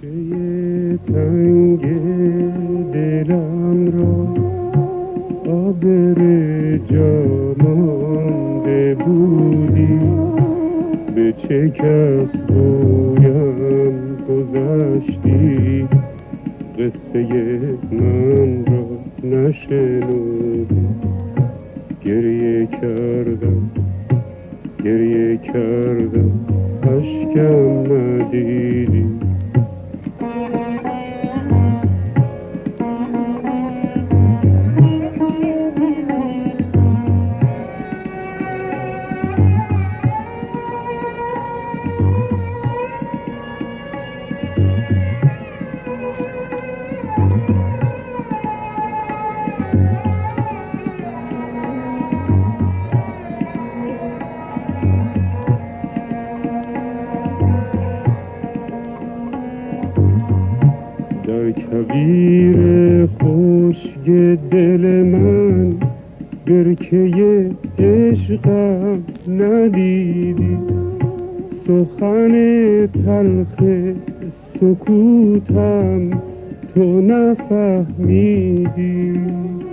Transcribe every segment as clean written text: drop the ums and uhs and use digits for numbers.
کوچه تنگ دلم را آبر جا مانده بودی، به چه کس گویم گذشتی، قصه من را نشنودی. گریه کردم اشکم ندیدی. در کویر خشک دل من برکه عشقم ندیدی، سخن تلخ سکوتم تو نفهمیدی.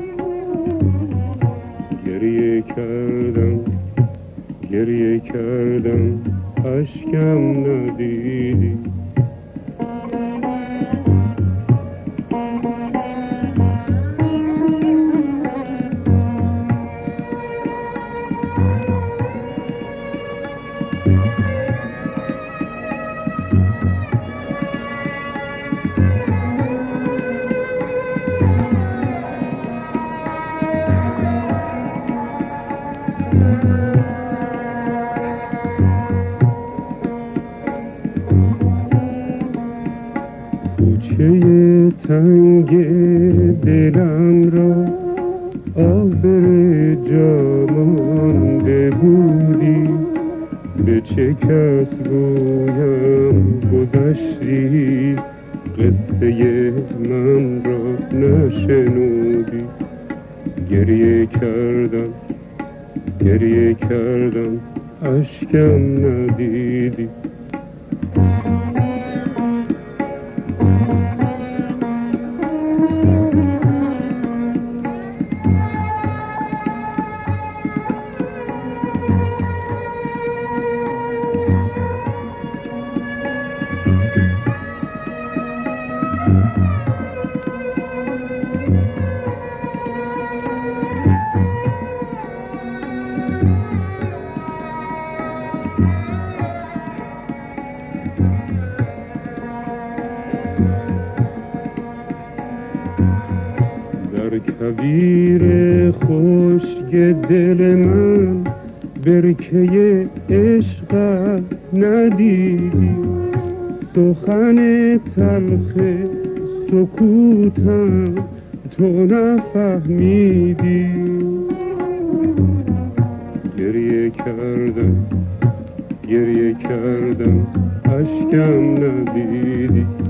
گریه کردم اشکم ندیدی. کوچه تنگ دلم را آبر جا مانده بودی، به چه کس گویم گذشتی، قصه من را نشنودی. گریه کردم اشکم ندیدی. در کویر خشک دل من برکه عشقم ندیدی، سخن تلخ سکوتم تو نفهمیدی. گریه کردم اشکم ندیدی.